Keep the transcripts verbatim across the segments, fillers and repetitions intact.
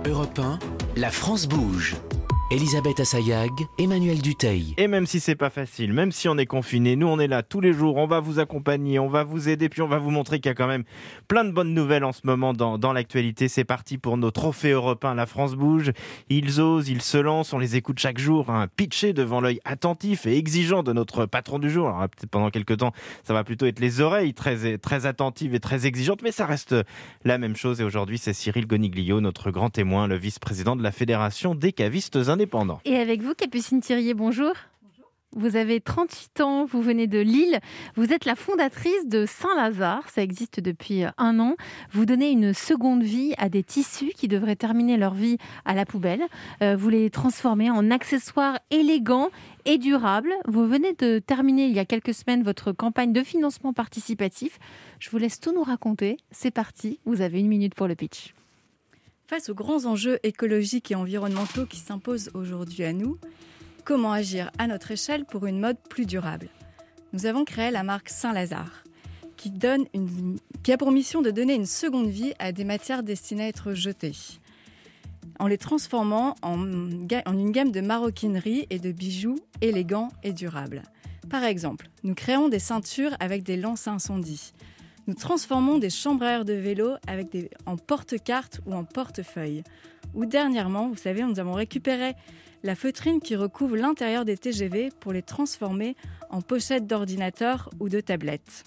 Europe un, la France bouge. Elisabeth Assayag, Emmanuel Dutheil. Et même si c'est pas facile, même si on est confiné, nous on est là tous les jours, on va vous accompagner, on va vous aider, puis on va vous montrer qu'il y a quand même plein de bonnes nouvelles en ce moment dans, dans l'actualité. C'est parti pour nos trophées européens, la France bouge. Ils osent, ils se lancent, on les écoute chaque jour, hein, pitchés devant l'œil attentif et exigeant de notre patron du jour. Alors peut-être pendant quelques temps, ça va plutôt être les oreilles très, très attentives et très exigeantes, mais ça reste la même chose. Et aujourd'hui, c'est Cyril Goniglio, notre grand témoin, le vice-président de la Fédération des cavistes indépendants. Et avec vous, Capucine Thirier, bonjour. Bonjour. Vous avez trente-huit ans, vous venez de Lille. Vous êtes la fondatrice de Saint-Lazare, ça existe depuis un an. Vous donnez une seconde vie à des tissus qui devraient terminer leur vie à la poubelle. Euh, vous les transformez en accessoires élégants et durables. Vous venez de terminer il y a quelques semaines votre campagne de financement participatif. Je vous laisse tout nous raconter. C'est parti, vous avez une minute pour le pitch. Face aux grands enjeux écologiques et environnementaux qui s'imposent aujourd'hui à nous, comment agir à notre échelle pour une mode plus durable ? Nous avons créé la marque Saint-Lazare, qui, donne une, qui a pour mission de donner une seconde vie à des matières destinées à être jetées, en les transformant en, en une gamme de maroquinerie et de bijoux élégants et durables. Par exemple, nous créons des ceintures avec des lances à incendie. Nous transformons des chambres à air de vélo avec des, en porte-cartes ou en portefeuille. Ou dernièrement, vous savez, nous avons récupéré la feutrine qui recouvre l'intérieur des T G V pour les transformer en pochettes d'ordinateur ou de tablettes.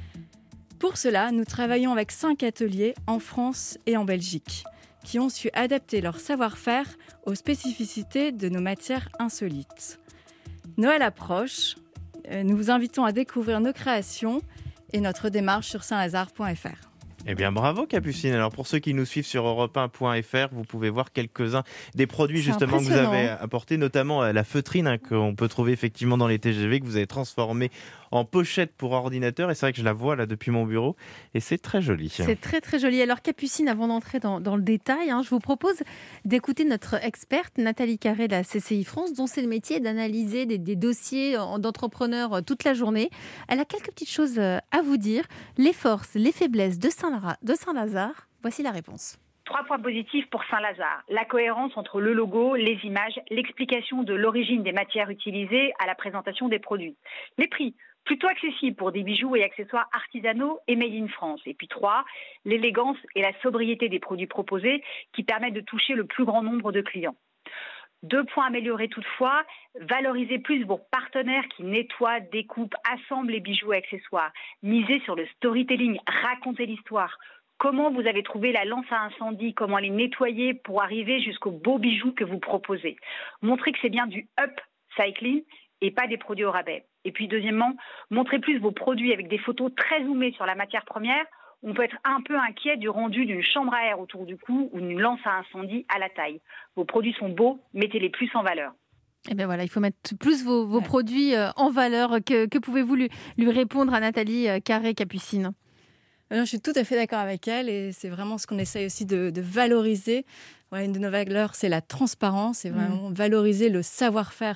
Pour cela, nous travaillons avec cinq ateliers en France et en Belgique qui ont su adapter leur savoir-faire aux spécificités de nos matières insolites. Noël approche, nous vous invitons à découvrir nos créations et notre démarche sur saint lazare point f r. Eh bien, bravo Capucine. Alors, pour ceux qui nous suivent sur europe un point f r, vous pouvez voir quelques-uns des produits C'est justement que vous avez apportés, notamment la feutrine hein, qu'on peut trouver effectivement dans les T G V, que vous avez transformée en pochette pour ordinateur. Et c'est vrai que je la vois là depuis mon bureau et c'est très joli. C'est très très joli. Alors Capucine, avant d'entrer dans, dans le détail, hein, je vous propose d'écouter notre experte Nathalie Carré de la C C I France, dont c'est le métier d'analyser des, des dossiers d'entrepreneurs toute la journée. Elle a quelques petites choses à vous dire. Les forces, les faiblesses de Saint de Saint-Lazare, voici la réponse. Trois points positifs pour Saint-Lazare. La cohérence entre le logo, les images, l'explication de l'origine des matières utilisées à la présentation des produits. Les prix, plutôt accessibles pour des bijoux et accessoires artisanaux et made in France. Et puis trois, l'élégance et la sobriété des produits proposés qui permettent de toucher le plus grand nombre de clients. Deux points améliorés toutefois, valoriser plus vos partenaires qui nettoient, découpent, assemblent les bijoux et accessoires. Miser sur le storytelling, raconter l'histoire. Comment vous avez trouvé la lance à incendie, comment les nettoyer pour arriver jusqu'aux beaux bijoux que vous proposez. Montrer que c'est bien du upcycling et pas des produits au rabais. Et puis deuxièmement, montrer plus vos produits avec des photos très zoomées sur la matière première. On peut être un peu inquiet du rendu d'une chambre à air autour du cou ou d'une lance à incendie à la taille. Vos produits sont beaux, mettez-les plus en valeur. Eh bien voilà, il faut mettre plus vos, vos ouais. produits en valeur. Que, que pouvez-vous lui, lui répondre à Nathalie Carré-Capucine ? Je suis tout à fait d'accord avec elle et c'est vraiment ce qu'on essaye aussi de, de valoriser. Ouais, une de nos valeurs, c'est la transparence, c'est vraiment mmh. valoriser le savoir-faire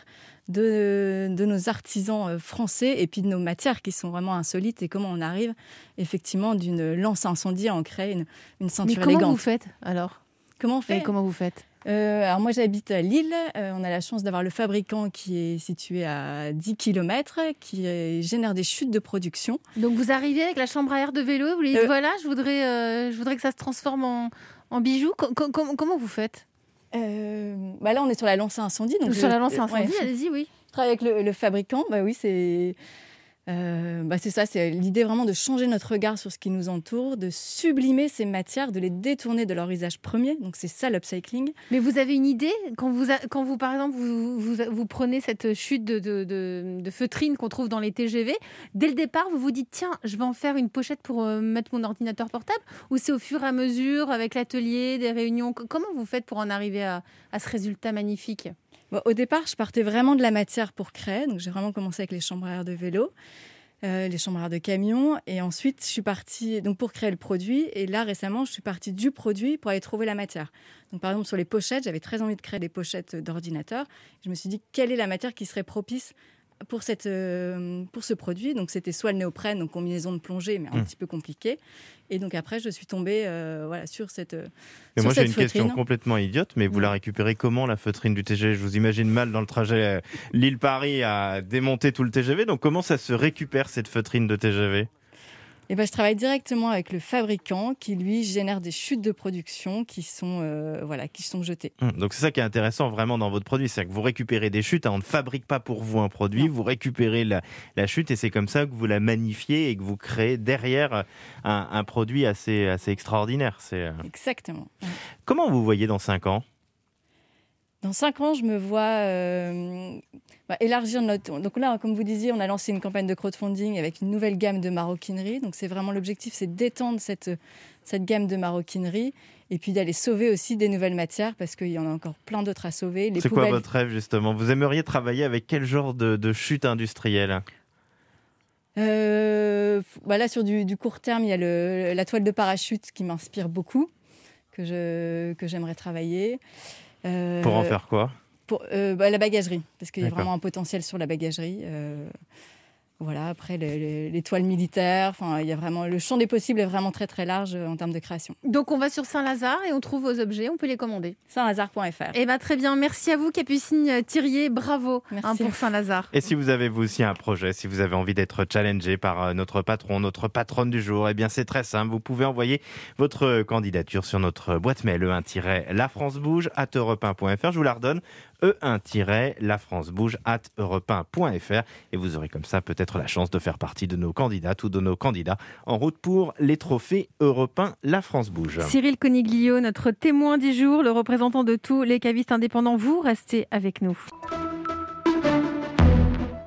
de, de nos artisans français et puis de nos matières qui sont vraiment insolites et comment on arrive effectivement d'une lance à incendie à en créer une, une ceinture élégante. Mais comment vous faites alors ? Comment on fait ? Et comment vous faites ? Euh, alors moi j'habite à Lille, euh, on a la chance d'avoir le fabricant qui est situé à dix kilomètres, qui euh, génère des chutes de production. Donc vous arrivez avec la chambre à air de vélo, vous lui dites euh, voilà, je voudrais, euh, je voudrais que ça se transforme en, en bijoux. Com- com- comment vous faites ? euh, bah Là on est sur la lance à incendie. Donc sur je, la lance à incendie, ouais. allez-y, oui. Je travaille avec le, le fabricant, bah oui c'est... Euh, bah c'est ça, c'est l'idée vraiment de changer notre regard sur ce qui nous entoure, de sublimer ces matières, de les détourner de leur usage premier. Donc c'est ça l'upcycling. Mais vous avez une idée quand vous, a, quand vous par exemple, vous, vous, vous prenez cette chute de, de, de, de feutrine qu'on trouve dans les T G V, dès le départ, vous vous dites tiens, je vais en faire une pochette pour euh, mettre mon ordinateur portable, ou c'est au fur et à mesure, avec l'atelier, des réunions ? Comment vous faites pour en arriver à, à ce résultat magnifique ? Bon, au départ, je partais vraiment de la matière pour créer. Donc, j'ai vraiment commencé avec les chambres à air de vélo, euh, les chambres à air de camion. Et ensuite, je suis partie donc, pour créer le produit. Et là, récemment, je suis partie du produit pour aller trouver la matière. Donc, par exemple, sur les pochettes, j'avais très envie de créer des pochettes d'ordinateur. Je me suis dit, quelle est la matière qui serait propice pour, cette, euh, pour ce produit, donc c'était soit le néoprène, donc combinaison de plongée, mais un mmh. petit peu compliqué. Et donc après, je suis tombée euh, voilà, sur cette euh, mais sur moi, cette j'ai une feutrine. question complètement idiote, mais vous mmh. la récupérez comment, la feutrine du T G V ? Je vous imagine mal dans le trajet Lille-Paris à démonter tout le T G V. Donc comment ça se récupère, cette feutrine de T G V ? Eh ben, je travaille directement avec le fabricant qui, lui, génère des chutes de production qui sont, euh, voilà, qui sont jetées. Donc, c'est ça qui est intéressant vraiment dans votre produit. C'est que vous récupérez des chutes. Hein, on ne fabrique pas pour vous un produit. Non. Vous récupérez la, la chute et c'est comme ça que vous la magnifiez et que vous créez derrière un, un produit assez, assez extraordinaire. C'est... Exactement. Comment vous voyez dans cinq ans ? Dans cinq ans, je me vois euh, bah, élargir notre... Donc là, comme vous disiez, on a lancé une campagne de crowdfunding avec une nouvelle gamme de maroquinerie. Donc c'est vraiment l'objectif, c'est d'étendre cette, cette gamme de maroquinerie et puis d'aller sauver aussi des nouvelles matières parce qu'il y en a encore plein d'autres à sauver. Les c'est poubelles... quoi votre rêve, justement ? Vous aimeriez travailler avec quel genre de, de chute industrielle ? euh, bah Là, sur du, du court terme, il y a le, la toile de parachute qui m'inspire beaucoup, que, je, que j'aimerais travailler. Euh, pour en faire quoi ? pour, euh, bah, La bagagerie, parce qu'il y a D'accord. vraiment un potentiel sur la bagagerie. Euh, voilà, après, les, les, les toiles militaires, il y a vraiment, le champ des possibles est vraiment très très large en termes de création. Donc on va sur Saint-Lazare et on trouve vos objets, on peut les commander. saint lazare point f r. Eh ben, très bien, merci à vous Capucine Thirier, bravo hein, pour Saint-Lazare. Et si vous avez vous aussi un projet, si vous avez envie d'être challengé par notre patron, notre patronne du jour, eh bien c'est très simple, vous pouvez envoyer votre candidature sur notre boîte mail e un tiret la france bouge arobase europe un point f r. Je vous la redonne, e un tiret la france bouge arobase europe un point f r et vous aurez comme ça peut-être la chance de faire partie de nos candidates ou de nos candidats en route pour les trophées européens La France Bouge. Cyril Coniglio, notre témoin du jour, le représentant de tous les cavistes indépendants, vous restez avec nous.